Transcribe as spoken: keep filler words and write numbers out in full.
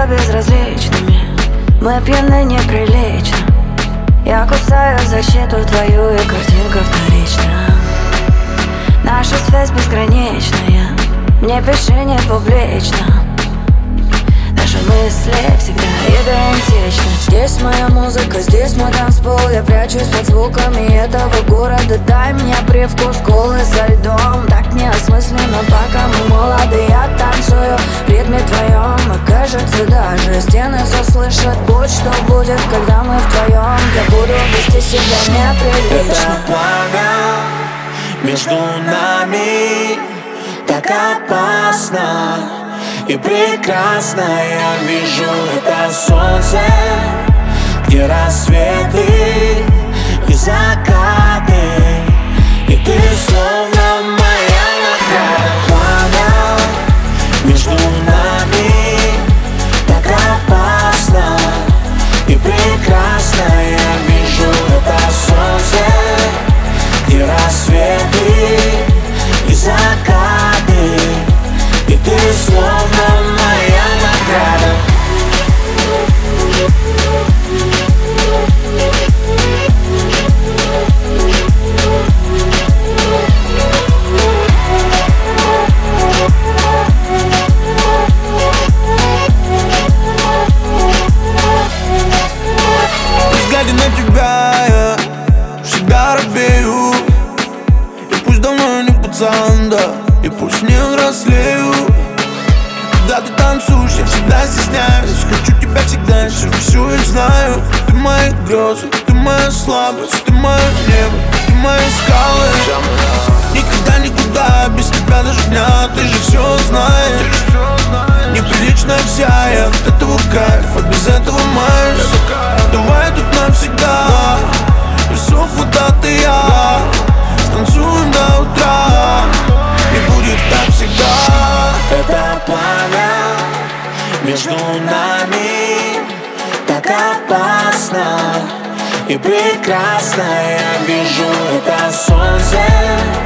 стало безразличными. Мы пьяны неприлично. Я кусаю защиту твою, и картинка вторична. Наша связь безграничная. Мне пиши не публично. Наши мысли всегда идентичны. Здесь моя музыка, здесь мой танцпол. Я прячусь под звуками этого города. Дай мне привкус колы со льдом. Так неосмысленно, пока мы молоды. Я танцую в ритме твоем. И кажется, даже стены заслышат. Будь что будет, когда мы вдвоем. Я буду вести себя неприлично. Это пламя между нами так опасно и прекрасно. Я вижу это солнце, где рассветы и закаты, и ты словно моя награда. Пламя между нами так опасно и прекрасно. Я вижу это солнце, где рассветы и закаты, и ты словно моя награда. Глядя на тебя, я всегда робею. И пусть давно не пацан, да, и пусть не взрослею. Когда ты танцуешь, я всегда стесняюсь. Хочу тебя всегда, всю, всю и знаю. Ты мои грезы, ты моя слабость, ты мое небо, ты мои скалы. Никогда, никуда без тебя даже дня, ты же все знаешь. Неприличная вся, я от этого кайф, а без этого маюсь. Давай тут навсегда, весов вода ты я. Станцуем до утра, и будет так всегда. Это пламя между нами так опасно и прекрасно. Я вижу это солнце,